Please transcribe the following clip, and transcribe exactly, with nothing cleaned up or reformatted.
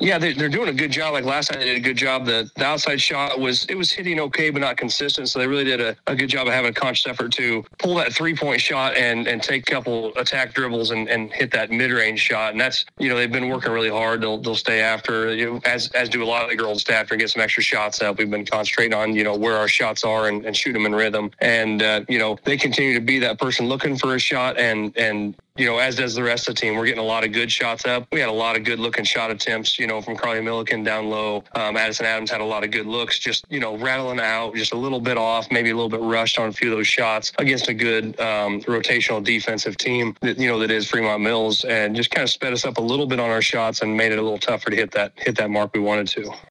Yeah, they, they're doing a good job. Like last night, they did a good job. The, the outside shot was it was hitting okay, but not consistent. So they really did a, a good job of having a conscious effort to pull that three point shot and and take a couple attack dribbles and, and hit that mid range shot. And that's you know they've been working really hard. They'll they'll stay after you know, as as do a lot of the girls stay after and get some extra shots up. We've been concentrating on you know where our shots are and, and shoot them in rhythm. And uh, you know they continue to be that person looking for a shot and and. You know, as does the rest of the team. We're getting a lot of good shots up. We had a lot of good-looking shot attempts, you know, from Carly Milliken down low. Um, Addison Adams had a lot of good looks, just, you know, rattling out, just a little bit off, maybe a little bit rushed on a few of those shots against a good um, rotational defensive team, that, you know, that is Fremont Mills, and just kind of sped us up a little bit on our shots and made it a little tougher to hit that hit that mark we wanted to.